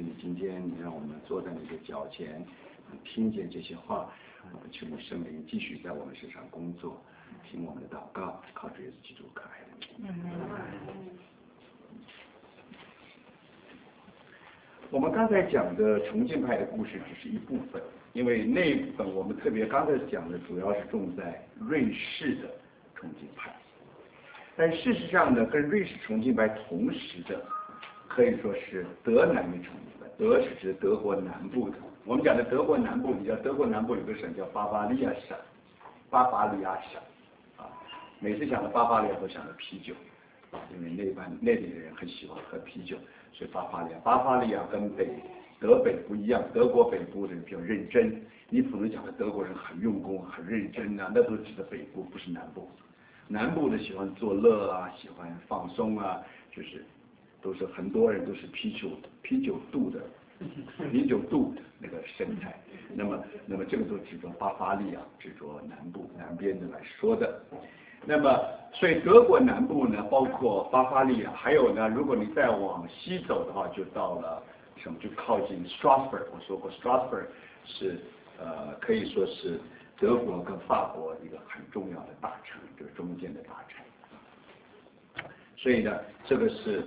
你今天你让我们坐在你的脚前，听见这些话，求你圣灵继续在我们身上工作，听我们的祷告，靠主耶稣基督可爱的名。我们刚才讲的重庆派的故事只是一部分，因为那一部分我们特别刚才讲的主要是重在瑞士的重庆派，但事实上呢，跟瑞士重庆派同时的可以说是德南的重庆派。德是指德国南部的，我们讲的德国南部，你知道德国南部有个省叫巴伐利亚省，每次想到巴伐利亚都想到啤酒，因为那里的人很喜欢喝啤酒，所以巴伐利亚跟德北不一样，德国北部的人比较认真，你不能讲的德国人很用功很认真啊，那都指的北部，不是南部。南部的喜欢作乐啊，喜欢放松啊，就是都是很多人都是啤酒肚的那个身材，那么这个都指着巴伐利亚，指着南边的来说的。那么所以德国南部呢，包括巴伐利亚，还有呢，如果你再往西走的话，就到了什么，就靠近 Strasbourg。我说过 Strasbourg 是可以说是德国跟法国一个很重要的大城，就是中间的大城。所以呢，这个是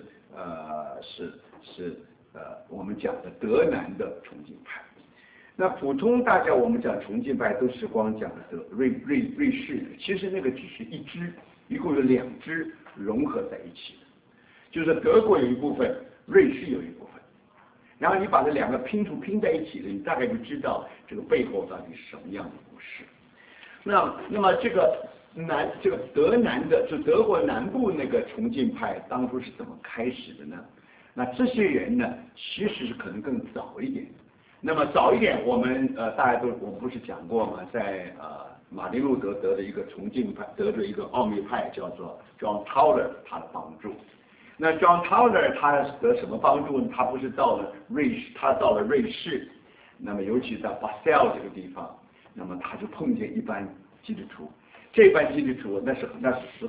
我们讲的德南的重庆派。那普通大家我们讲重庆派都是光讲的瑞士的，其实那个只是一支，一共有2支融合在一起的，就是德国有一部分，瑞士有一部分，然后你把这2个拼在一起的，你大概就知道这个背后到底是什么样的故事。那么这个德南的，就德国南部那个重庆派当初是怎么开始的呢？那这些人呢，其实是可能更早一点。那么早一点，我们不是讲过吗？在马丁路德得的一个重庆派，得的一个奥秘派叫做 John Tauler 他的帮助。那 John Tauler 他得什么帮助呢？他不是到了瑞士，他到了瑞士，那么尤其在巴塞尔这个地方，那么他就碰见一班基督徒。这班基督徒那是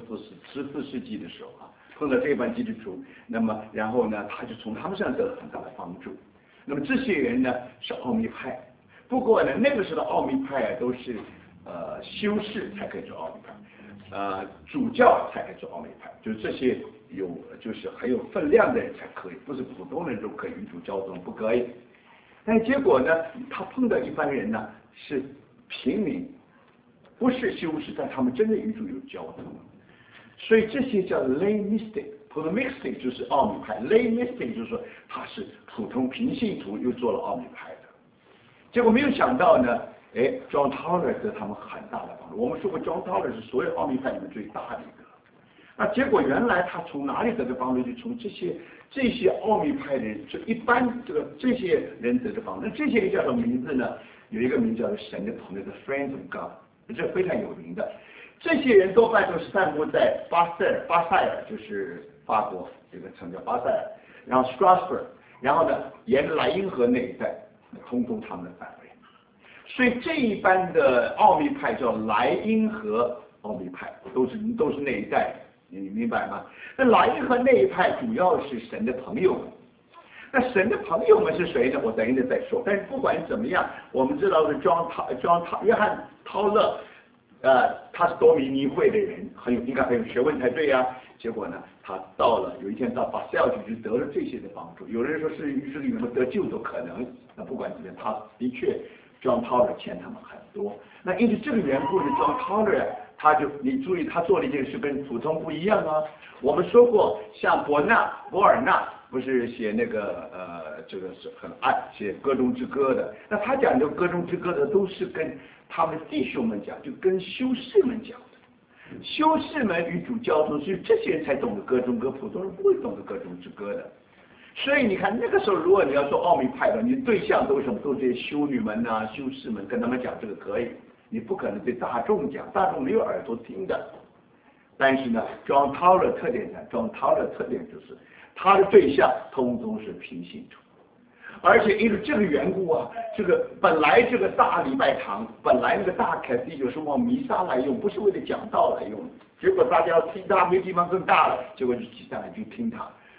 14世纪的时候啊，碰到这班基督徒，那么然后呢，他就从他们身上得了很大的帮助。那么这些人呢是奥秘派，不过呢那个时候的奥秘派都是修士才可以做奥秘派，主教才可以做奥秘派，就是这些就是很有分量的人才可以，不是普通人都可以与主交通，不可以。但结果呢，他碰到一般人呢是平民，不是修士，但他们真的与主有交通，所以这些叫 lay mystic。普通 mystic 就是奥秘派 ，lay mystic 就是说他是普通平信徒又做了奥秘派的，结果没有想到呢，John Tauler 得他们很大的帮助。我们说过 John Tauler 是所有奥秘派里面最大的一个，那结果原来他从哪里得的帮助？就从这些奥秘派的人，就一般这些人得的帮助。那这些人叫什么名字呢？有一个名叫做神的朋友的 Friends of God， 这非常有名的。这些人多半都是散布在巴塞尔就是法国这个城叫巴塞尔，然后 Strasbourg， 然后呢沿着莱茵河那一带，通通他们的范围。所以这一般的奥秘派叫莱茵河奥秘派，都是那一带，你明白吗？那莱茵河那一派主要是神的朋友们。那神的朋友们是谁呢？我等一下再说。但是不管怎么样，我们知道是约翰陶勒。他是多米尼会的人，应该很有学问才对呀。结果呢，他有一天到巴塞尔去，就得了这些的帮助。有人说是里面得救都可能。那不管怎么样，他的确 John Tauler 欠他们很多。那因为这个缘故呢 ，John Tauler 你注意他做的一件事跟普通不一样啊。我们说过，像伯尔纳不是写那个这个是很爱写歌中之歌的。那他讲这个歌中之歌的都是跟他们弟兄们讲，就跟修士们讲的。修士们与主交通，所以这些人才懂得歌中歌，普通人不会懂得歌中之歌的。所以你看那个时候，如果你要做奥秘派的，你对象都是什么？都是这些修女们啊、修士们，跟他们讲这个可以，你不可能对大众讲，大众没有耳朵听的。但是呢 ，John Tauler 特点就是他的对象通通是平信徒。而且因为这个缘故啊，本来这个大礼拜堂，本来那个大凯蒂就是往弥撒来用，不是为了讲道来用。结果大家要听他，没地方更大了，结果就挤上来就听他。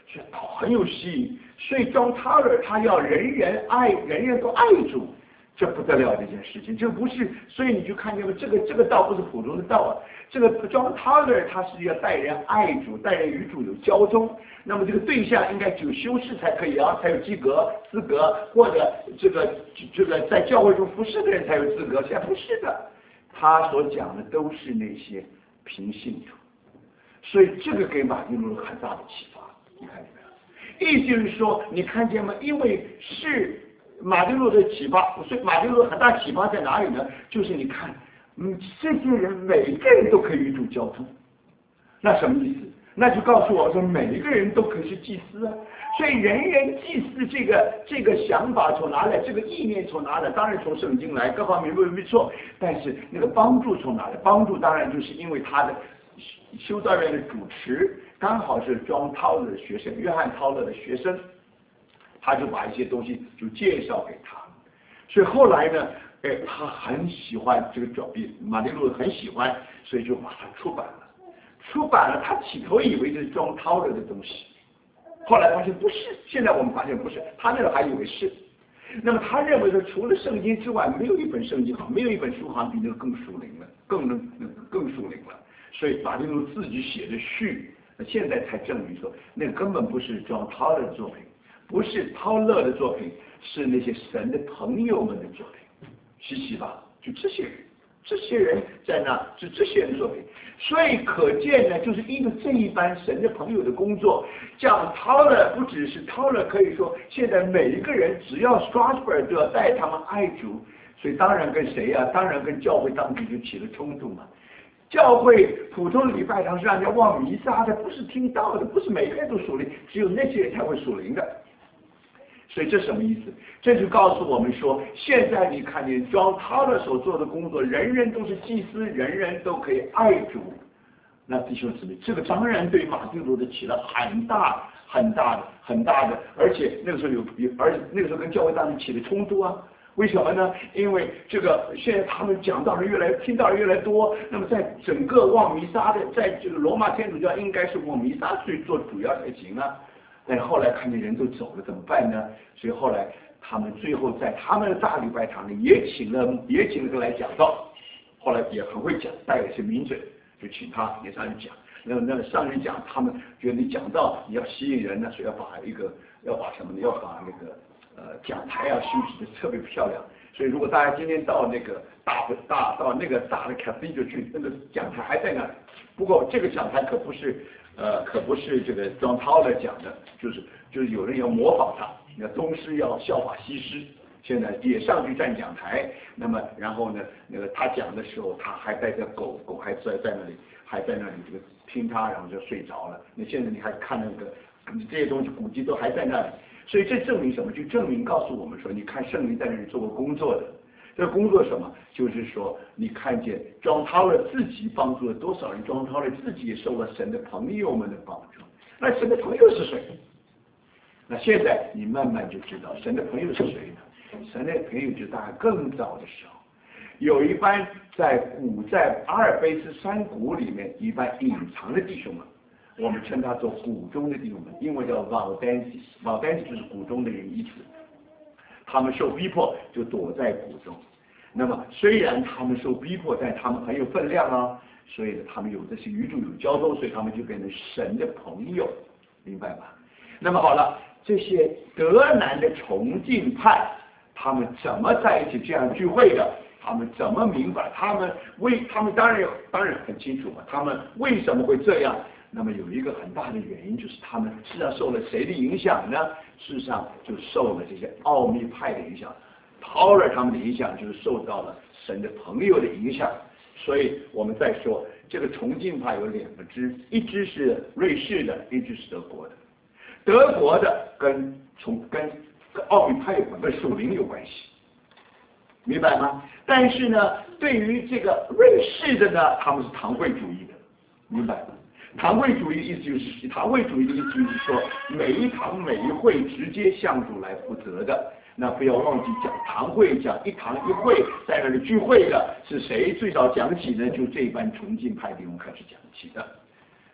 所以很有吸引。所以 John Tauler 他要人人都爱主，这不得了这件事情，这不是，所以你就看见了，这个道不是普通的道啊，这个 John Tauler 他是要带人爱主，带人与主有交通，那么这个对象应该只有修士才可以啊，才有资格，或者这个在教会中服侍的人才有资格，现在不是的，他所讲的都是那些平信徒，所以这个给马丁路德很大的启发，你看见没有？意思就是说，你看见吗？因为是马丁路德启发，所以马丁路德很大启发在哪里呢？就是你看，这些人每一个人都可以与主交通，那什么意思？那就告诉我说，每一个人都可以是祭司啊。所以人人祭司这个想法从哪来？这个意念从哪来？当然从圣经来，各方面没错。但是那个帮助从哪来？帮助当然就是因为他的修道院的主持刚好是John Tauler的学生，约翰Tauler的学生，他就把一些东西就介绍给他。所以后来呢，他很喜欢这个马丁路德很喜欢，所以就把它出版了。出版了，他起头以为这是John Tauler的东西，后来发现不是，现在我们发现不是，他那个还以为是。那么他认为说，除了圣经之外，没有一本圣经好，没有一本书好像比那个更属灵了，更属灵了。所以马丁路德自己写的序，现在才证明说，那个根本不是John Tauler的作品，不是涛勒的作品，是那些神的朋友们的作品，稀奇吧？就这些人在那，是这些人作品。所以可见呢，就是因为这一班神的朋友的工作，讲Tauler不只是Tauler，可以说现在每一个人只要 Strasberg 都要带他们爱主，所以当然跟谁啊？当然跟教会当局就起了冲突嘛。教会普通的礼拜堂是让人家望弥撒的，不是听道的，不是每个人都属灵，只有那些人才会属灵的。所以这什么意思？这就告诉我们说，现在你看见John Tauler所做的工作，人人都是祭司，人人都可以爱主。那弟兄姊妹，这个当然对马丁路德起了很大的，而且那个时候而且那个时候跟教会当局起了冲突啊。为什么呢？因为这个现在他们讲道人听到人越来越多，那么在整个望弥撒的，在这个罗马天主教应该是望弥撒去做主要才行啊。但是后来看见人都走了，怎么办呢？所以后来他们最后在他们的大礼拜堂里也请了个来讲道，后来也很会讲，带了一些名嘴，就请他也上去讲。那上去讲，他们觉得你讲道你要吸引人呢，所以要把那个讲台啊修饰的特别漂亮。所以如果大家今天到那个到那个大的 cathedral 去，那个讲台还在那里。不过这个讲台可不是这个John Tauler讲的，就是有人要模仿他，那东施要效法西施，现在也上去站讲台。那么然后呢，那个他讲的时候，他还带着狗还在那里这个听他，然后就睡着了。那现在你还看那个这些东西古迹都还在那里，所以这证明什么？就证明告诉我们说，你看圣灵在那里做过工作的。这个工作什么？就是说，你看见John Tauler自己帮助了多少人，John Tauler自己也受了神的朋友们的帮助。那神的朋友是谁？那现在你慢慢就知道神的朋友是谁呢？神的朋友就大概更早的时候，有一班在阿尔卑斯山谷里面一班隐藏的弟兄们，我们称他做谷中的弟兄们，英文叫 Valdenses 就是谷中的人意思。他们受逼迫就躲在谷中。那么虽然他们受逼迫，但他们很有分量啊，所以他们有的是与主有交通，所以他们就变成神的朋友，明白吗？那么好了，这些德南的崇敬派，他们怎么在一起这样聚会的？他们怎么明白？他们当然很清楚嘛，他们为什么会这样？那么有一个很大的原因，就是他们事实上受了谁的影响呢？事实上就受了这些奥秘派的影响。Tauler 他们的影响就是受到了神的朋友的影响。所以我们再说，这个崇敬派有两个支，一支是瑞士的，一支是德国的。德国的跟奥秘派有关，跟属灵有关系，明白吗？但是呢，对于这个瑞士的呢，他们是堂会主义的，明白吗？堂会主义的意思就是说，每一堂每一会直接向主来负责的。那不要忘记讲堂会，讲一堂一会，在那里聚会的是谁最早讲起呢？就这一班崇敬派弟兄开始讲起的。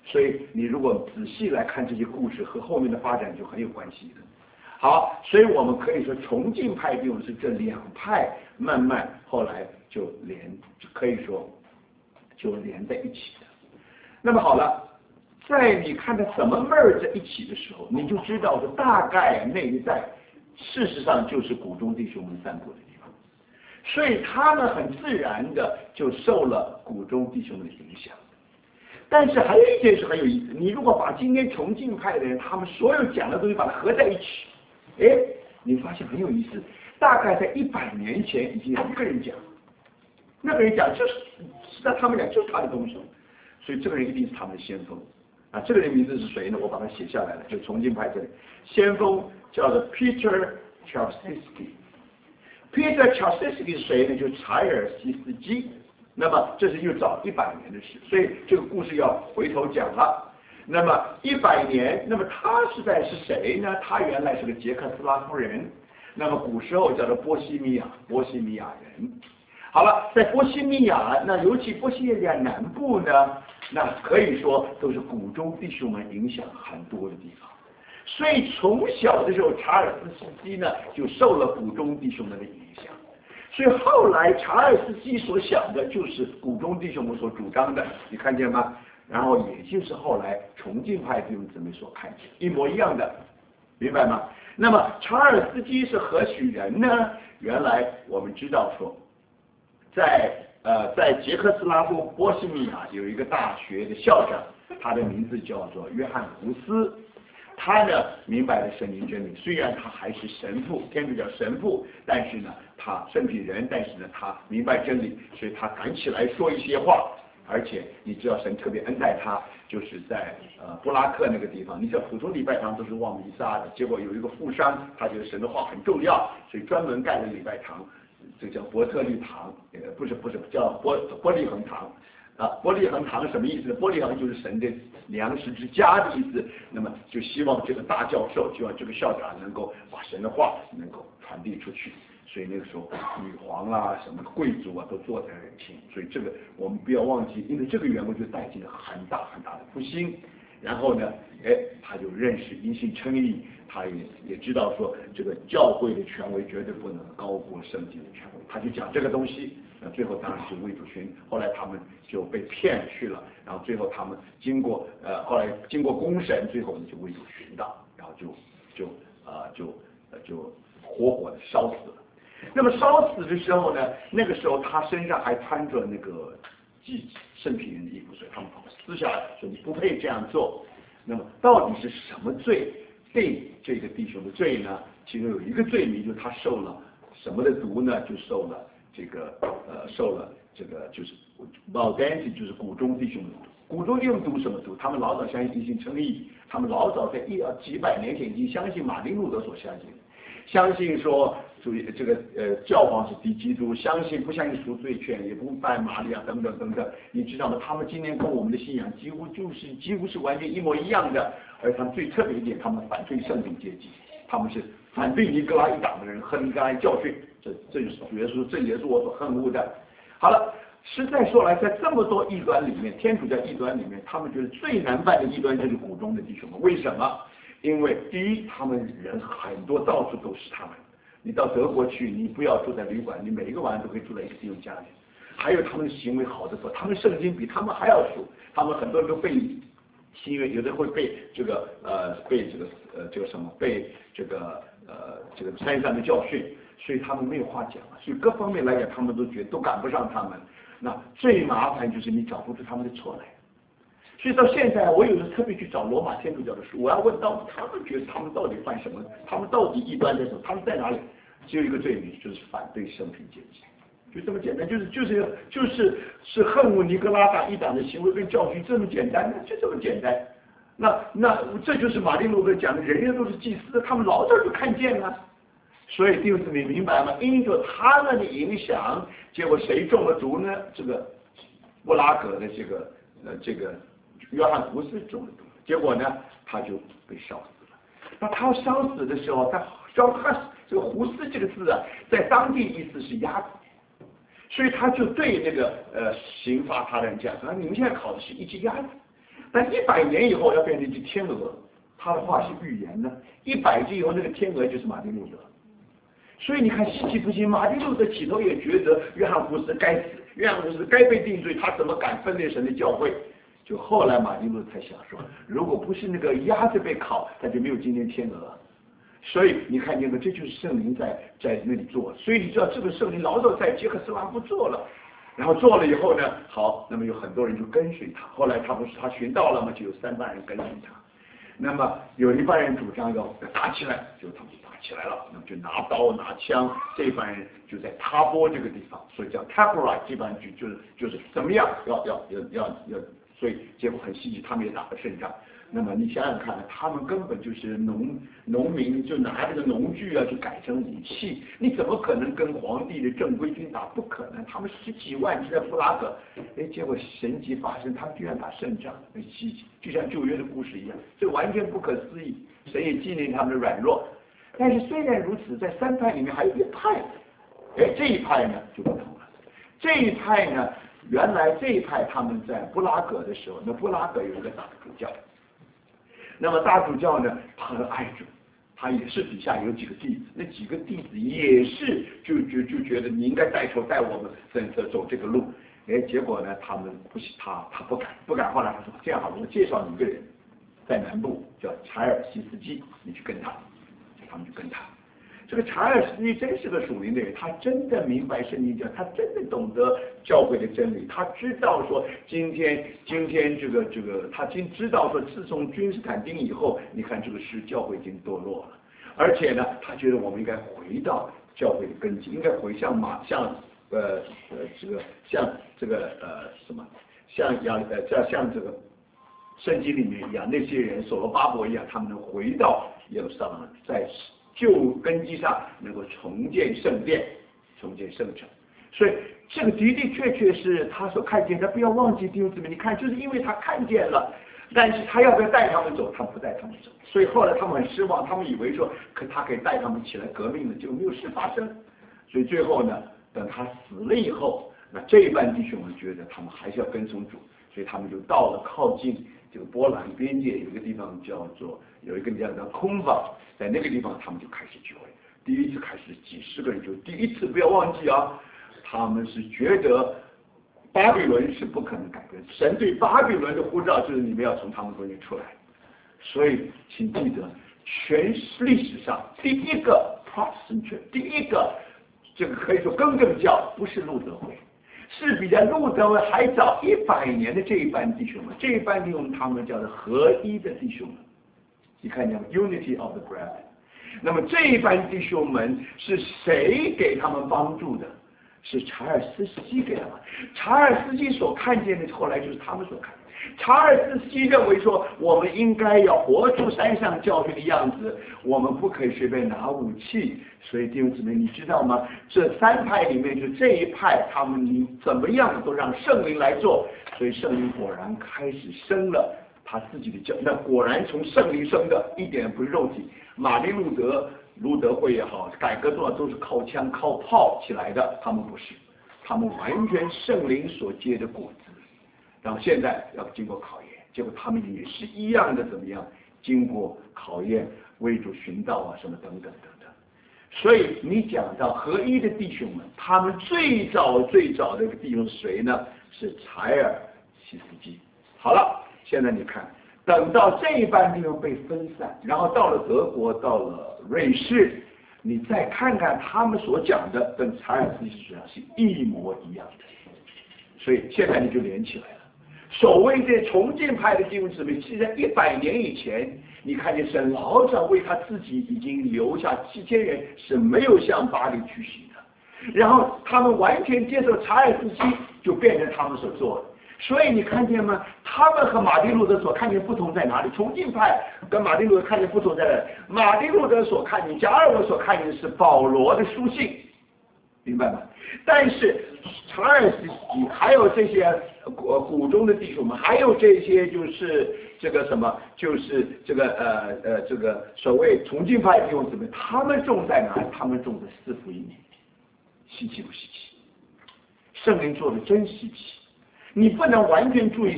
所以你如果仔细来看这些故事和后面的发展就很有关系的。好，所以我们可以说崇敬派弟兄是这两派慢慢后来就可以说就连在一起的。那么好了，在你看它怎么 merge 在一起的时候，你就知道说大概那一带事实上就是谷中弟兄们散布的地方，所以他们很自然的就受了谷中弟兄们的影响。但是还有一件事很有意思，你如果把今天崇敬派的人他们所有讲的东西把它合在一起，你发现很有意思，大概在100年前已经有一个人讲，那个人讲就是让他们讲就是他的东西，所以这个人一定是他们的先锋啊。这个人名字是谁呢？我把它写下来了，就崇敬派这里先锋叫做 Peter Chalcedski。Peter Chalcedski 是谁呢？就是查尔西斯基。那么这是又早100年的事，所以这个故事要回头讲了。那么100年，那么他是谁呢？他原来是个捷克斯拉夫人，那么古时候叫做波西米亚人。好了，在波西米亚，那尤其波西米亚南部呢，那可以说都是谷中弟兄们影响很多的地方。所以从小的时候，查尔斯斯基呢就受了谷中弟兄们的影响。所以后来查尔斯基所想的就是谷中弟兄们所主张的，你看见吗？然后也就是后来崇敬派弟兄姊妹所看见一模一样的，明白吗？那么查尔斯基是何许人呢？原来我们知道说，在捷克斯拉夫波西米亚有一个大学的校长，他的名字叫做约翰胡斯。他呢明白了圣经真理，虽然他还是神父，天主教神父，但是呢他圣品人，但是呢他明白真理，所以他敢起来说一些话。而且你知道神特别恩待他，就是在布拉克那个地方，你知道普通礼拜堂都是望弥撒的，结果有一个富商，他觉得神的话很重要，所以专门盖了礼拜堂，这叫伯特利堂，不是叫伯利恒堂。伯利恒堂什么意思呢？伯利恒就是神的粮食之家的意思。那么就希望这个大教授，希望这个校长能够把神的话能够传递出去。所以那个时候，女皇啊，什么贵族啊，都坐在人情。所以这个我们不要忘记，因为这个缘故就带进了很大很大的复兴。然后呢，他就认识因信称义，他也知道说这个教会的权威绝对不能高过圣经的权威，他就讲这个东西。最后当然是魏主群，后来他们就被骗去了，然后最后他们后来经过公审，最后呢就魏主群的，然后就活活的烧死了。那么烧死的时候呢，那个时候他身上还穿着那个圣品人的衣服，所以他们私下说你不配这样做。那么到底是什么罪定这个弟兄的罪呢？其中有一个罪名就是他受了什么的毒呢？就受了这个就是Valdense，就是谷中弟兄的毒。谷中弟兄毒什么毒？他们老早相信因信称义，他们老早在几百年前已经相信马丁路德所相信的，相信说这个教皇是敌基督，不相信赎罪券，也不拜玛利亚等等等等，你知道吗？他们今天跟我们的信仰几乎是完全一模一样的，而他们最特别一点，他们反对圣灵阶级，他们是反对尼格拉一党的人和尼格拉一教训，这就是主耶稣，这也是我所恨恶的。好了，实在说来，在这么多异端里面，天主教异端里面，他们觉得最难办的异端就是谷中的弟兄们。为什么？因为第一，他们人很多，到处都是他们。你到德国去，你不要住在旅馆，你每一个晚上都可以住在一个弟兄家里。还有他们的行为好的多，他们圣经比他们还要熟，他们很多人都背新约，有的会背这个山上的教训，所以他们没有话讲了。所以各方面来讲，他们都觉得都赶不上他们。那最麻烦就是你找不出他们的错来。所以到现在，我有时特别去找罗马天主教的书，我要问到他们觉得他们到底犯什么？他们到底异端在什么？他们在哪里？只有一个罪名，就是反对圣品阶级，就这么简单，就是恨恶尼格拉党一党的行为跟教训，这么简单，就这么简单。那这就是马丁路德讲的，人人都是祭司，他们老早就看见了。所以弟兄姊妹明白吗？因着他们的影响，结果谁中了毒呢？这个布拉格的这个约翰胡斯中了毒，结果呢他就被烧死了。那他烧死的时候，他这个胡斯这个字啊，在当地意思是鸭子，所以他就对那个刑罚他的人讲说，你们现在烤的是一只鸭子。 但100年以后要变成一只天鹅，他的话是预言呢。100季以后，那个天鹅就是马丁路德。所以你看，稀奇不奇，马丁路德起头也觉得约翰福斯该死，约翰福斯该被定罪，他怎么敢分裂神的教会？就后来马丁路德才想说，如果不是那个鸭子被烤，他就没有今天天鹅。所以你看见没？这就是圣灵在那里做。所以你知道这个圣灵老早在捷克斯拉夫做了，然后做了以后呢，好，那么有很多人就跟随他。后来他寻道了嘛，就有3万人跟随他。那么有一半人主张要打起来，就他们就打起来了，那么就拿刀拿枪。这班人就在塔波这个地方，所以叫 Taborite， 这班人就是怎么样要，所以结果很稀奇，他们也打了胜仗。那么你想想看，他们根本就是农民，就拿这个农具啊，就改成武器。你怎么可能跟皇帝的正规军打？不可能。他们10几万就在布拉格，结果神迹发生，他们居然打胜仗，很稀奇，就像旧约的故事一样，这完全不可思议。神也纪念他们的软弱。但是虽然如此，在3派里面还有一派，这一派呢就不同了。这一派呢，原来这一派他们在布拉格的时候，那布拉格有一个大主教。那么大主教呢，他很爱主，他也是底下有几个弟子，那几个弟子也是就觉得你应该带我们走这个路，结果呢，他们不行，他不敢。后来他说这样好了，我介绍你一个人，在南部叫查尔西斯基，你去跟他，他们就跟他。这个查尔斯基真是个属灵的人，他真的明白圣经讲，他真的懂得教会的真理，他知道说今天这个他知道说自从君士坦丁以后，你看这个教会已经堕落了，而且呢，他觉得我们应该回到教会的根基，应该回像这个圣经里面一样，那些人所罗巴伯一样，他们能回到耶路撒冷，在旧根基上能够重建圣殿，重建圣城。所以这个的确是他所看见的。不要忘记弟兄姊妹，你看，就是因为他看见了，但是他要不要带他们走？他不带他们走。所以后来他们很失望，他们以为说他可以带他们起来革命了，结果没有事发生。所以最后呢，等他死了以后，那这一班弟兄们觉得他们还是要跟从主，所以他们就到了靠近这个波兰边界有一个地方叫空瓦，在那个地方他们就开始聚会。第一次开始几十个人，就第一次不要忘记啊，他们是觉得巴比伦是不可能改变，神对巴比伦的呼召就是你们要从他们中间出来。所以请记得，全历史上第一个 Protestant， 第一个这个可以说更正教不是路德会，是比在路德会还早100年的这一班弟兄们，这一班弟兄他们叫做合一的弟兄们。你看见吗 ？Unity of the brethren。那么这一班弟兄们是谁给他们帮助的？是查尔斯斯基给他们。查尔斯斯基所看见的，后来就是他们所看见。查尔斯斯基认为说，我们应该要活出山上教训的样子，我们不可以随便拿武器。所以弟兄姊妹，你知道吗？这3派里面，就这一派，他们你怎么样都让圣灵来做，所以圣灵果然开始生了他自己的教，那果然从圣灵生的，一点不是肉体。马丁路德会也好，改革多少都是靠枪靠炮起来的，他们不是，他们完全圣灵所结的果子。然后现在要经过考验，结果他们也是一样的，怎么样？经过考验，为主寻道啊，什么等等。所以你讲到合一的弟兄们，他们最早的弟兄是谁呢？是查尔西斯基。好了，现在你看，等到这一班弟兄被分散，然后到了德国，到了瑞士，你再看看他们所讲的，跟查尔斯基是一模一样的。所以现在你就连起来了。所谓的重建派的弟兄姊妹，其实在100年以前，你看见神老早为他自己已经留下7000人是没有向巴黎去行的，然后他们完全接受查尔斯基，就变成他们所做的。所以你看见吗？他们和马丁路德所看见不同在哪里？重建派跟马丁路德看见不同在哪里？马丁路德所看见，加尔文所看见的是保罗的书信，明白吗？但是查尔斯基还有这些谷中的弟兄们，还有这些就是这个什么，就是这个所谓重建派弟兄姊妹，他们种在哪里？他们种在四福音里，稀奇不稀奇？圣灵做的真稀奇。你不能完全注意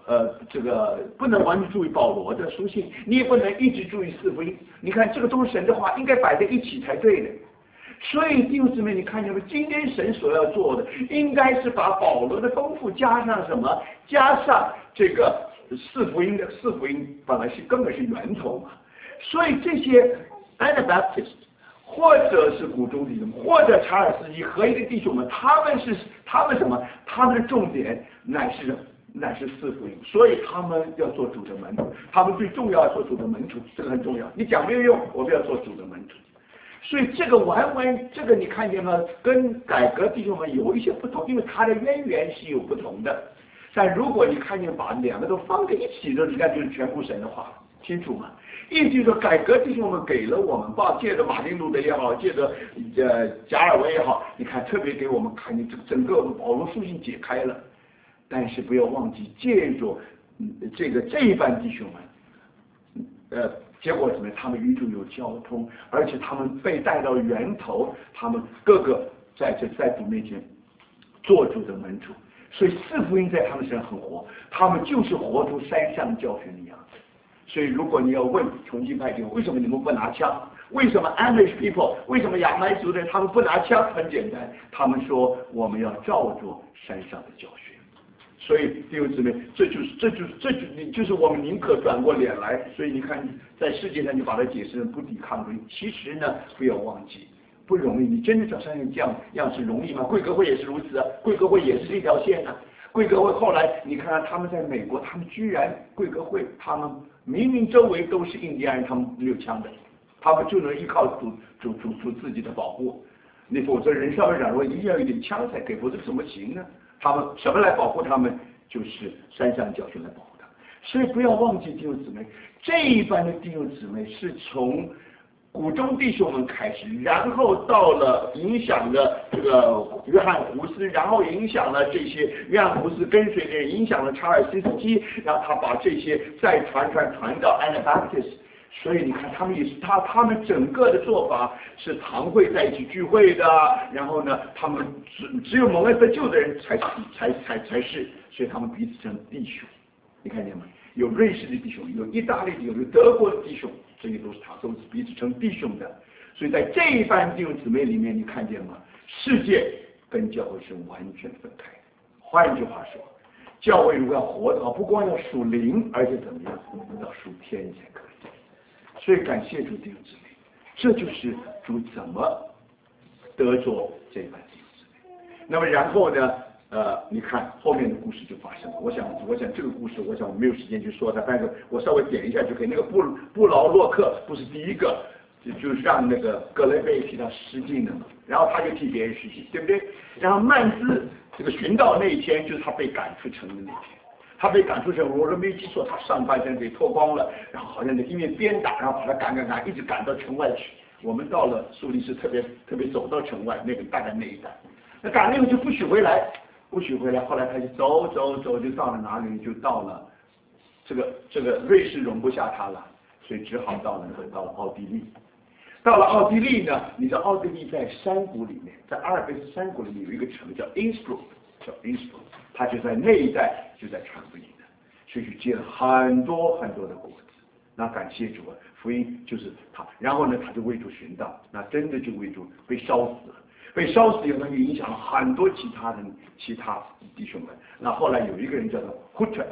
这个不能完全注意保罗的书信，你也不能一直注意四福音。你看这个都是神的话，应该摆在一起才对的。所以弟兄姊妹，你看见没？今天神所要做的，应该是把保罗的丰富加上什么？加上这个四福音本来根本是源头嘛。所以这些 Anabaptist 或者是古中弟兄，或者查尔斯基合一的弟兄们，他们什么？他们的重点乃是四福音，所以他们要做主的门徒，他们最重要要做主的门徒，这个很重要。你讲没有用，我们要做主的门徒。所以这个你看见吗？跟改革弟兄们有一些不同，因为它的渊源是有不同的。但如果你看见把两个都放在一起的，你看就是全部神的话，清楚吗？意思就是说，改革弟兄们给了我们，借着马丁路德也好，借着加尔文也好，你看特别给我们看见整个保罗书信解开了。但是不要忘记，借着这一班弟兄们，结果怎么样？他们与主有交通，而且他们被带到源头，他们个个在主面前做主的门徒。所以四福音在他们身上很活，他们就是活出山上教训的样子。所以如果你要问重庆派弟兄，为什么你们不拿枪？为什么 Amish people， 为什么亚麦族的人他们不拿枪？很简单，他们说我们要照着山上的教训。所以弟兄姊妹，这就是我们宁可转过脸来。所以你看，在世界上就把它解释成不抵抗主义。其实呢，不要忘记，不容易。你真的找上这样是容易吗？贵格会也是如此啊，贵格会也是一条线啊。贵格会后来你看他们在美国，他们居然贵格会，他们明明周围都是印第安人，他们没有枪的，他们就能依靠主自己的保护。你否则人稍微软弱，一定要有点枪才可以，否则怎么行呢？他们什么来保护他们？就是山上教训来保护他们。所以不要忘记弟兄姊妹，这一班的弟兄姊妹是从古中弟兄们开始，然后到了影响了这个约翰胡斯，然后影响了这些约翰胡斯跟随的人，影响了查尔斯基，然后他把这些再传到 Anabaptist。所以你看，他们也是他们整个的做法是堂会在一起聚会的，然后呢，他们只有蒙恩得救的人才是，所以他们彼此成弟兄。你看见吗？有瑞士的弟兄，有意大利的，有德国的弟兄，这些都是彼此成弟兄的。所以在这一班弟兄姊妹里面，你看见吗？世界跟教会是完全分开的。换句话说，教会如果要活的话，不光要属灵，而且怎么样，要属天才可以。所以感谢主弟兄姊妹，这就是主怎么得着这班弟兄姊妹。那么然后呢，你看后面的故事就发生了。我想这个故事，我没有时间去说它，但是我稍微点一下就可以。那个布劳洛克不是第一个，就是让那个格雷贝替他失敬的嘛，然后他就替别人失敬，对不对？然后曼斯这个寻道那一天，就是他被赶出城的那天。他被赶出城，我都没记错，他上半身给脱光了，然后好像因为鞭打，然后把他赶，一直赶到城外去。我们到了苏黎世，特别走到城外，大概那一带，那赶了以后就不许回来。后来他就走，就到了哪里？就到了这个瑞士容不下他了，所以只好到了奥地利。到了奥地利呢，你知道奥地利在山谷里面，在阿尔卑斯山谷里面有一个城叫 Innsbruck，他就在那一带就在传福音的，所以就结了很多的果子。那感谢主啊，福音就是他。然后呢，他就为主寻道，那真的就为主被烧死了。被烧死以后，就影响了很多其他弟兄们。那后来有一个人叫做 Hutter，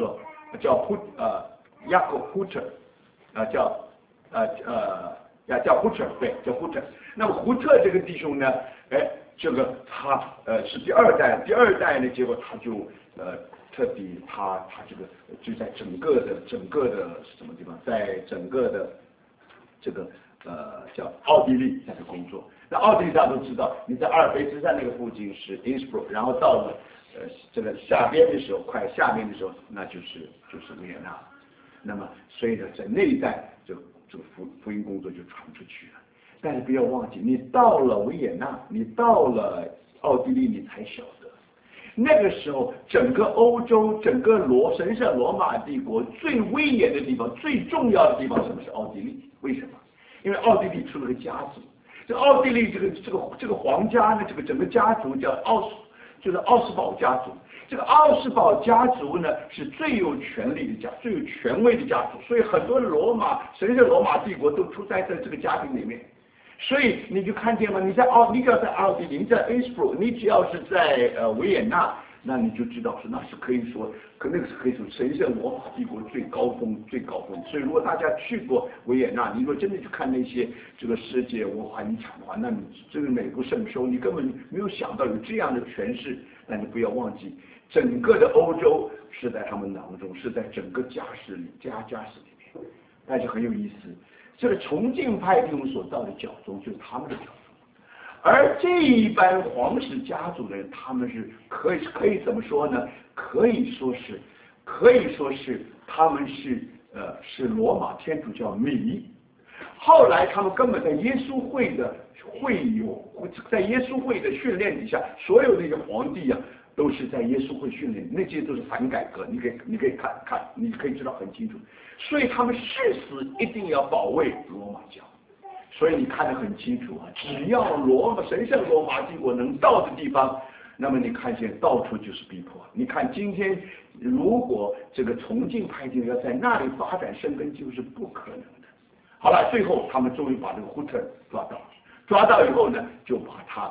Jakob Hutter， 叫Hutter， 对，叫 Hutter。那么胡特这个弟兄呢，这个他是第二代呢，结果他就特地他这个就在整个的什么地方，在整个的这个叫奥地利在这工作。那奥地利大家都知道，你在阿尔卑斯山那个附近是 Innsbruck， 然后到了这个快下边的时候，那就是维也纳。那么所以呢，在那一带这个福音工作就传出去了。但是不要忘记，你到了维也纳，你到了奥地利，你才晓得，那个时候整个欧洲，整个神圣罗马帝国最威严的地方，最重要的地方，什么是奥地利？为什么？因为奥地利出了个家族，这奥地利这个皇家呢，这个整个家族叫就是奥斯堡家族。这个奥斯堡家族呢是最有权力的最有权威的家族，所以很多神圣罗马帝国都出在这个家庭里面。所以你就看见了，你只要在奥地利，你在 Innsbruck， 你只要是在维也纳，那你就知道那是可以说神圣罗马帝国最高峰。所以如果大家去过维也纳，你如果真的去看那些这个世界文化遗产的话，那你这个美不胜收，你根本没有想到有这样的诠释。但你不要忘记，整个的欧洲是在他们当中，是在整个家室里面，但是很有意思。这个崇敬派弟兄所到的教宗就是他们的教宗，而这一般皇室家族的人，他们是可以怎么说呢？可以说是他们是罗马天主教迷。后来他们根本在耶稣会的训练底下，所有那个皇帝啊，都是在耶稣会训练，那些都是反改革，你可以看，你可以知道很清楚。所以他们誓死一定要保卫罗马教，所以你看得很清楚啊，只要神圣罗马帝国能到的地方，那么你看见到处就是逼迫。你看今天如果这个崇敬派要在那里发展生根，就是不可能的。好了，最后他们终于把这个胡特抓到以后呢，就把他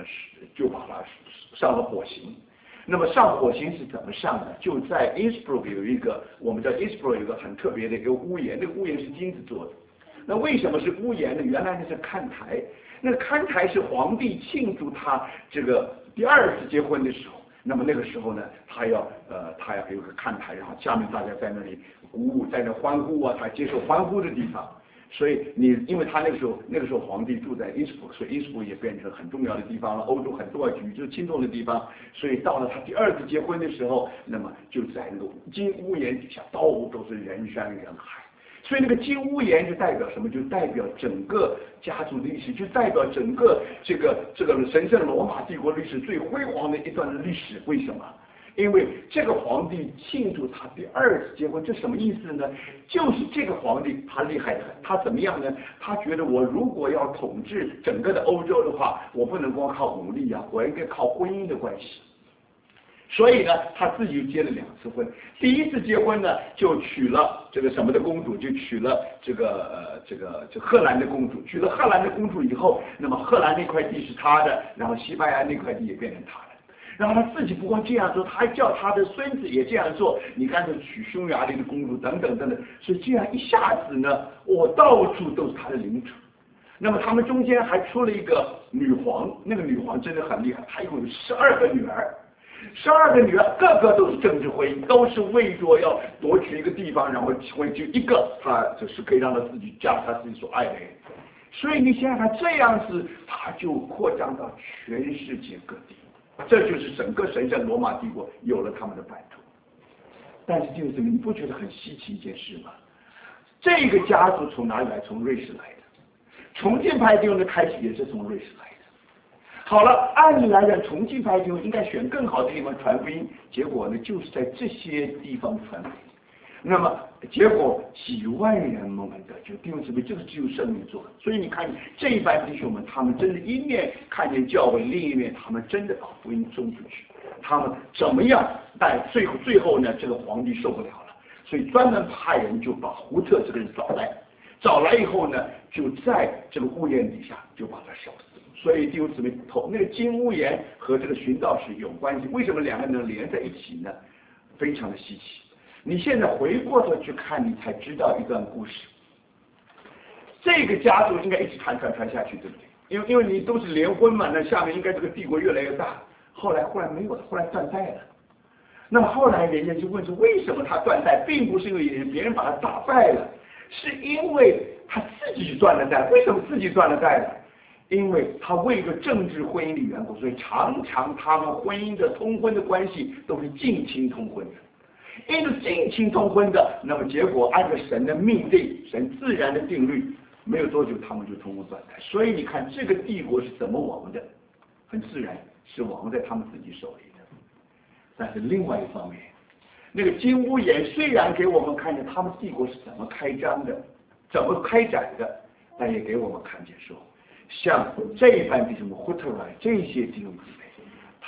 上了火刑。那么上火刑是怎么上的？就在 Innsbruck 我们在 Innsbruck 有一个很特别的一个屋檐，那个屋檐是金子做的。那为什么是屋檐呢？原来那是看台，那个看台是皇帝庆祝他这个第2次结婚的时候。那么那个时候呢，他要有个看台，然后下面大家在那里鼓舞，在那欢呼啊，他接受欢呼的地方。所以因为他那个时候皇帝住在 Innsbruck， 所以 Innsbruck 也变成很重要的地方了，欧洲很多举足轻重的地方。所以到了他第2次结婚的时候，那么就在那个金屋檐底下，到处都是人山人海。所以那个金屋檐就代表什么？就代表整个家族历史，就代表整个这个神圣罗马帝国历史最辉煌的一段历史。为什么？因为这个皇帝庆祝他第2次结婚，这什么意思呢？就是这个皇帝他厉害的很，他怎么样呢？他觉得我如果要统治整个的欧洲的话，我不能光靠武力啊，我应该靠婚姻的关系。所以呢，他自己就结了2次婚。第1次结婚呢，就娶了这个什么的公主，就娶了这个荷兰的公主。娶了荷兰的公主以后，那么荷兰那块地是他的，然后西班牙那块地也变成他的。然后他自己不光这样做，他还叫他的孙子也这样做。你看这娶匈牙利的公主等等，所以这样一下子呢，到处都是他的领主。那么他们中间还出了一个女皇，那个女皇真的很厉害，她一共有12个女儿。12个女儿个个都是政治婚姻，都是为着要夺取一个地方，然后婚就一个，他就是可以让他自己嫁他自己所爱的人。所以你想想看，这样子他就扩张到全世界各地，这就是整个神圣罗马帝国有了他们的版图。但是就是你不觉得很稀奇一件事吗？这个家族从哪里来？从瑞士来的。重建派弟兄的开始也是从瑞士来的。好了，按理来讲，重庆派弟兄应该选更好的地方传福音，结果呢，就是在这些地方传福音。那么结果几万人蒙恩得救，弟兄姊妹，这个只有圣灵做的。所以你看这一班弟兄们，他们真的一面看见教会，另一面他们真的把福音送出去。他们怎么样？但最后呢，这个皇帝受不了了，所以专门派人就把胡特这个人找来以后呢，就在这个屋檐底下就把他烧死。所以弟兄姊妹，那个金屋檐和这个寻道士有关系。为什么2个人能连在一起呢？非常的稀奇。你现在回过头去看，你才知道一段故事。这个家族应该一直传下去，对不对？因为你都是联婚嘛，那下面应该这个帝国越来越大。后来忽然没有了，后来断代了。那么后来人家就问说，为什么他断代？并不是因为别人把他打败了，是因为他自己断了代。为什么自己断了代呢？因为他为一个政治婚姻的缘故，所以常常他们婚姻的通婚的关系都是近亲通婚的。因为近亲通婚的，那么结果按照神的命定，神自然的定律，没有多久他们就通婚断代。所以你看这个帝国是怎么亡的？很自然是亡在他们自己手里的。但是另外一方面，那个金屋檐虽然给我们看见他们帝国是怎么开张的，怎么开展的，但也给我们看见说，像这一班弟兄们胡特尔这些弟兄姊妹，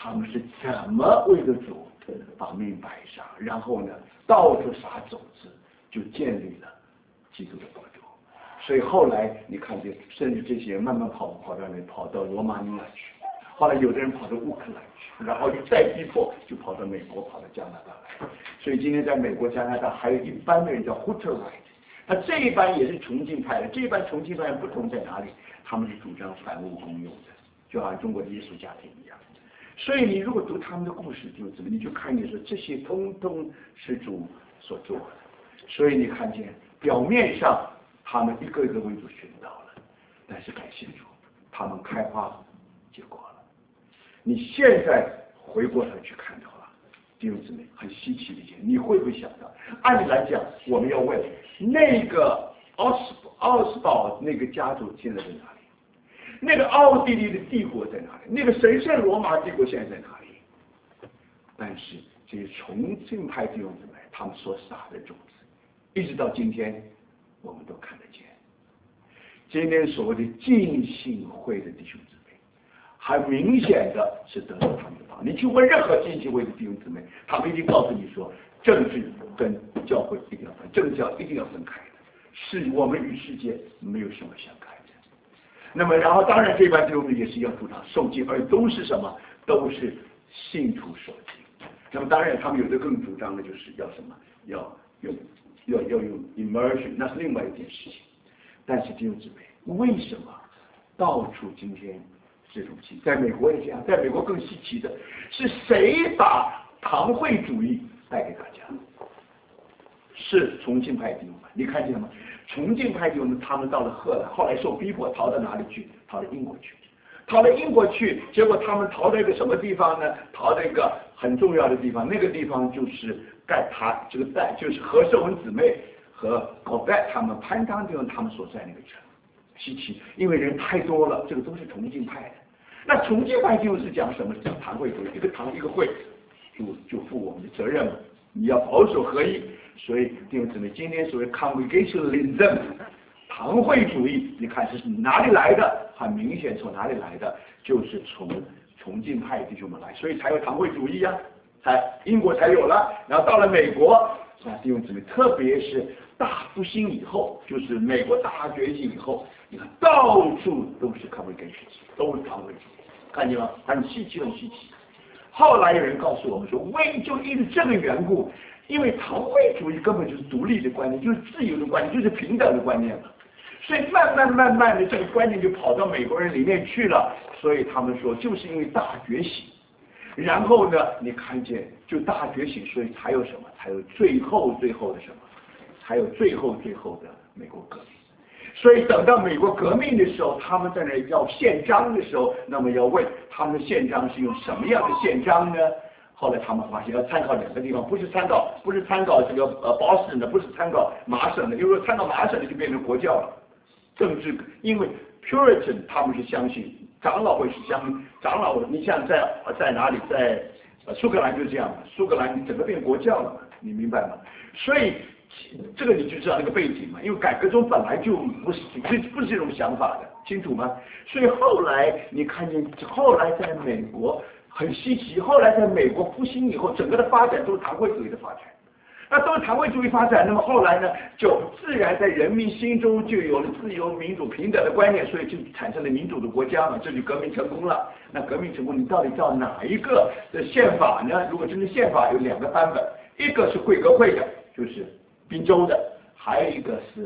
他们是怎么为了主把命摆上，然后呢到处撒种子，就建立了基督的国度。所以后来你看见，甚至这些人慢慢跑到那里，跑到罗马尼亚去，后来有的人跑到乌克兰去，然后再逼迫就跑到美国，跑到加拿大来。所以今天在美国、加拿大还有一班的人叫 Hutterite， 那这一班也是崇敬派的。这一班崇敬派不同在哪里？他们是主张凡物公用的，就好像中国的耶稣家庭一样。所以你如果读他们的故事，就怎么你就看见说这些通通是主所做的。所以你看见表面上他们一个一个为主寻到了，但是感谢主，他们开花结果了。你现在回过头去看的话，弟兄姊妹，很稀奇的一件，你会不会想到？按理来讲，我们要问那个奥斯堡那个家族现在在哪里？那个奥地利的帝国在哪里？那个神圣罗马帝国现在在哪里？但是这些崇敬派弟兄姊妹，他们所撒的种子，一直到今天，我们都看得见。今天所谓的浸信会的弟兄姊妹，很明显的是得到他们的帮。你去问任何浸信会的弟兄姊妹，他们一定告诉你说，政治跟教会一定要分，政教一定要分开的，是我们与世界没有什么相干的。那么，然后当然这班弟兄们也是要主张受浸，而都是什么？都是信徒受浸。那么当然，他们有的更主张的就是要什么？要用 immersion， 那是另外一件事情。但是弟兄姊妹，为什么到处今天这种情，在美国也这样，在美国更稀奇的是谁把堂会主义带给大家？是崇敬派弟兄们，你看见了吗？崇敬派弟兄们，他们到了荷兰，后来受逼迫，逃到哪里去？逃到英国去。逃到英国去，结果他们逃到一个什么地方呢？逃到一个很重要的地方，那个地方就是就是何寿文姊妹和高拜他们攀当地方他们所在那个城。稀奇，因为人太多了，这个都是崇敬派的。那崇敬派就是讲什么？讲堂会主义，一个堂一个会，就负我们的责任了。你要保守合一，所以弟兄姊妹，今天所谓 congregationalism 堂会主义，你看是哪里来的？很明显从哪里来的？就是从崇敬派弟兄们来，所以才有堂会主义啊，英国才有了，然后到了美国，弟兄姊妹，特别是大复兴以后，就是美国大觉醒以后，你看到处都是 congregation， 都是堂会主义，看见吗？很稀奇，很稀奇。后来有人告诉我们说，就因为这个缘故，因为堂会主义根本就是独立的观念，就是自由的观念，就是平等的观念嘛。所以慢慢的这个观念就跑到美国人里面去了。所以他们说，就是因为大觉醒，然后呢，你看见就大觉醒，所以才有什么？才有最后的什么？才有最后的美国革命。所以等到美国革命的时候，他们在那要宪章的时候，那么要问他们的宪章是用什么样的宪章呢？后来他们发现要参考两个地方，不是参考这个保守的，不是参考麻省的，因为参考麻省的就变成国教了。政治，因为 Puritan 他们是相信长老会是相信长老会，你像在哪里，在苏格兰就这样嘛，苏格兰整个变国教了嘛，你明白吗？所以这个你就知道那个背景嘛，因为改革中本来就不是这种想法的，清楚吗？所以后来你看见，后来在美国很稀奇，后来在美国复兴以后，整个的发展都是堂会主义的发展。那都是堂会主义发展，那么后来呢，就自然在人民心中就有了自由、民主、平等的观念，所以就产生了民主的国家嘛，这就革命成功了。那革命成功，你到底照哪一个的宪法呢？如果真的宪法有两个版本，一个是贵格会的，就是宾州的，还有一个是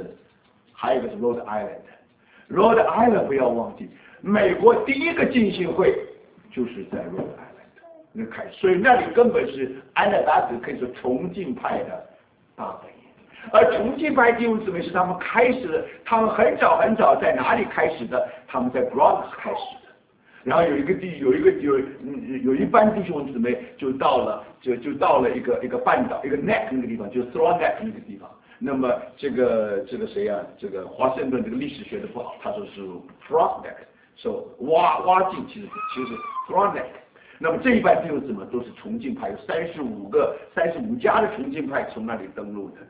Rhode Island。Rhode Island 不要忘记，美国第一个浸信会就是在 Rhode Island。所以那里根本是安纳达子可以说崇敬派的大本营，而崇敬派弟兄姊妹是他们开始的，他们很早在哪里开始的？他们在 Bronx 开始的，然后有一班弟兄姊妹就到了一个半岛，一个 neck 那个地方，就是 Throneneck 那个地方。那么这个谁啊？这个华盛顿这个历史学的不好，他说是 Frontenac， 说挖进其实 Throneneck。那么这一班弟兄姊妹都是崇敬派，有35家的崇敬派从那里登陆的，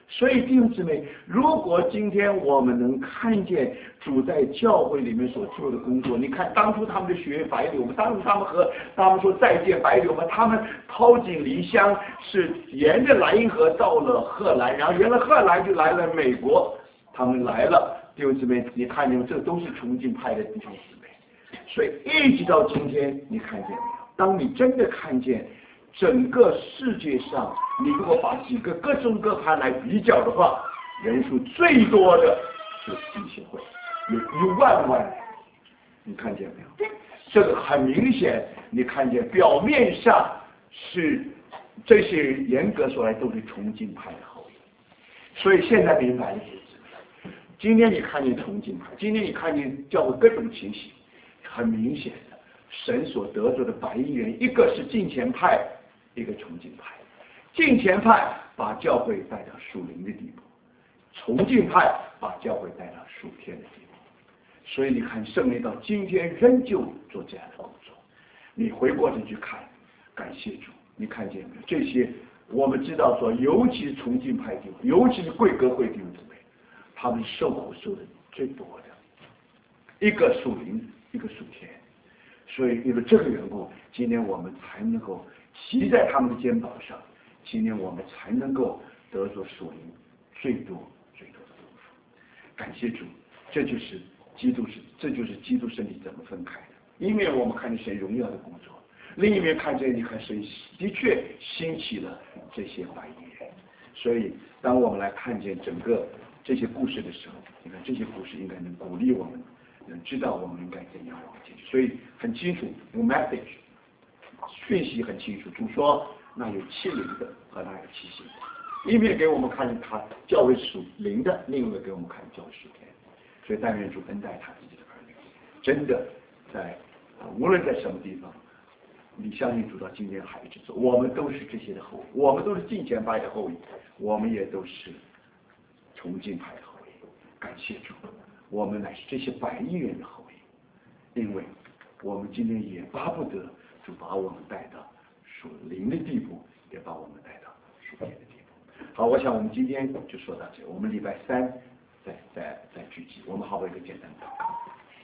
所以弟兄姊妹，如果今天我们能看见主在教会里面所做的工作，你看当初他们的学员白柳们，当初他们和他们说再见白柳们，他们抛井离乡，是沿着莱茵河到了荷兰，然后沿着荷兰就来了美国，他们来了，弟兄姊妹，你看见这都是崇敬派的弟兄姊妹，所以一直到今天，你看见没有？当你真的看见整个世界上，你如果把几个各宗各派来比较的话，人数最多的是浸信会，有1万人，你看见没有？这个很明显，你看见表面上是这些人严格说来都是崇敬派的后裔，所以现在明白了这些。今天你看见崇敬派，今天你看见教会各种情形，很明显的，神所得着的白衣人，一个是敬虔派，一个崇敬派。敬虔派把教会带到属灵的地步，崇敬派把教会带到属天的地步。所以你看圣灵到今天仍旧做这样的工作。你回过头去看，感谢主，你看见没有？这些我们知道说，尤其是崇敬派弟兄，尤其是贵格会弟兄姊妹，他们受苦受的最多的，一个属灵，一个属天。所以因为这个缘故，今天我们才能够骑在他们的肩膀上，今天我们才能够得着属灵最多的祝福。感谢主，这就是基督身体怎么分开的。一面我们看见神荣耀的工作，另一面看见你看神的确兴起了这些白衣人。所以当我们来看见整个这些故事的时候，你看这些故事应该能鼓励我们，能知道我们应该怎样往前去。所以很清楚，有 message， 讯息很清楚。主说那有7灵的和那有7星的，一面给我们看他教会属灵的，另一个给我们看教会属天。所以但愿主恩待他自己的儿女，真的在无论在什么地方，你相信主到今天还一直做，我们都是这些的后裔，我们都是敬虔派的后裔，我们也都是崇敬派的后裔。感谢主，我们乃是这些白衣人的后裔，因为我们今天也巴不得主把我们带到属灵的地步，也把我们带到属天的地步。好，我想我们今天就说到这，我们礼拜3再聚集，我们好不好一个简单的祷告。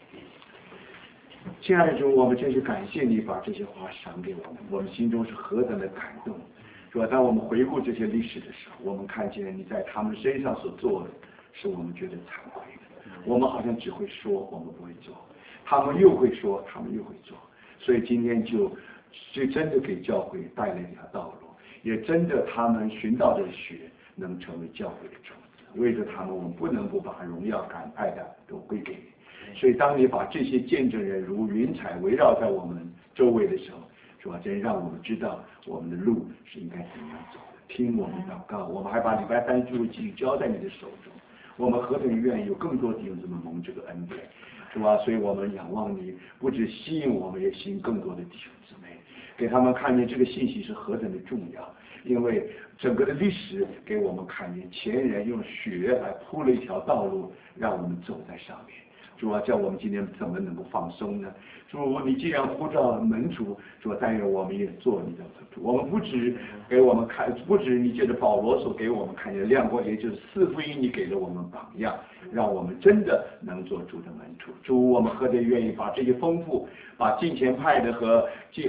亲爱的主，我们真是感谢你把这些话赏给我们，我们心中是何等的感动。是吧？当我们回顾这些历史的时候，我们看见你在他们身上所做的，是我们觉得惭愧的。我们好像只会说，我们不会做；他们又会说，他们又会做。所以今天就真的给教会带来一条道路，也真的他们寻到的血能成为教会的种子。为着他们，我们不能不把荣耀感爱的都归给你。所以当你把这些见证人如云彩围绕在我们周围的时候，是吧？真让我们知道我们的路是应该怎样走的。听我们祷告，我们还把礼拜3聚会继续交在你的手中。我们何等愿意有更多弟兄姊妹蒙这个恩典，是吧？所以我们仰望你，不止吸引我们，也吸引更多的弟兄姊妹，给他们看见这个信息是何等的重要。因为整个的历史给我们看见前人用血来铺了一条道路，让我们走在上面。主啊，叫我们今天怎么能够放松呢？主，你既然呼召门徒，主，但愿我们也做你的门徒。我们不止给我们看，不止你借着保罗所给我们看见亮光，也就是4福音你给了我们榜样，让我们真的能做主的门徒。主，我们何等愿意把这些丰富，把敬虔派的和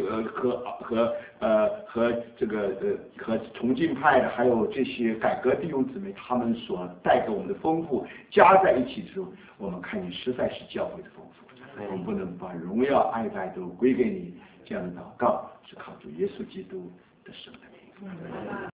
崇敬派的，还有这些改革弟兄姊妹他们所带给我们的丰富加在一起之后，我们看见实在是教会的丰富。我们不能把荣耀爱戴都归给你，这样的祷告是靠主耶稣基督的圣名。